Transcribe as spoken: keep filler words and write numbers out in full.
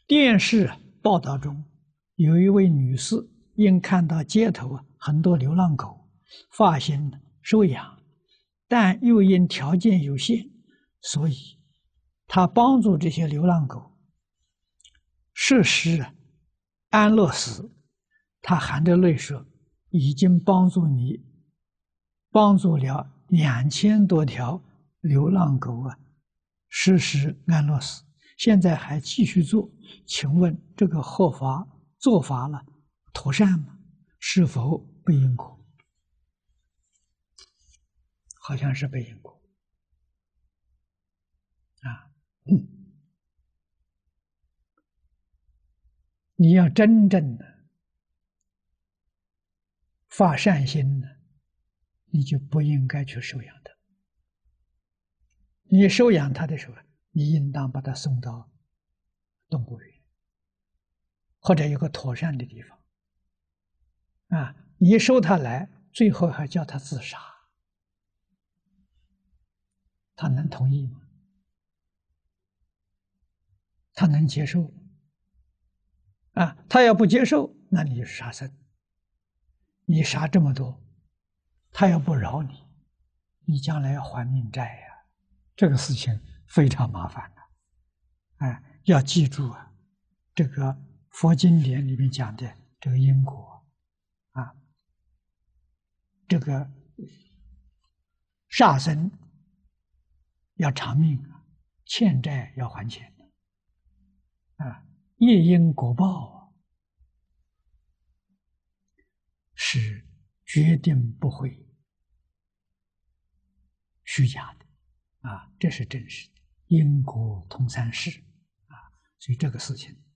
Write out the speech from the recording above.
电视报道中，有一位女士因看到街头很多流浪狗，发心收养，但又因条件有限，所以她帮助这些流浪狗设施安乐死。她含着泪说：“已经帮助你，帮助了两千多条流浪狗啊，实施安乐死。现在还继续做，请问这个合法做法了，妥善吗？是否背因果？”好像是背因果啊。嗯，你要真正的发善心呢，你就不应该去收养它。你收养它的时候，你应当把它送到动物园，或者有个妥善的地方啊。你一收它来，最后还叫它自杀，他能同意吗？他能接受吗？啊，他要不接受，那你就是杀生。你杀这么多，他要不饶你，你将来要还命债呀，这个事情非常麻烦的。哎，要记住啊，这个佛经典里面讲的这个因果啊，这个杀生要偿命啊，欠债要还钱啊，业因果报是决定不会虚假的啊，这是真实的，因果通三世啊，所以这个事情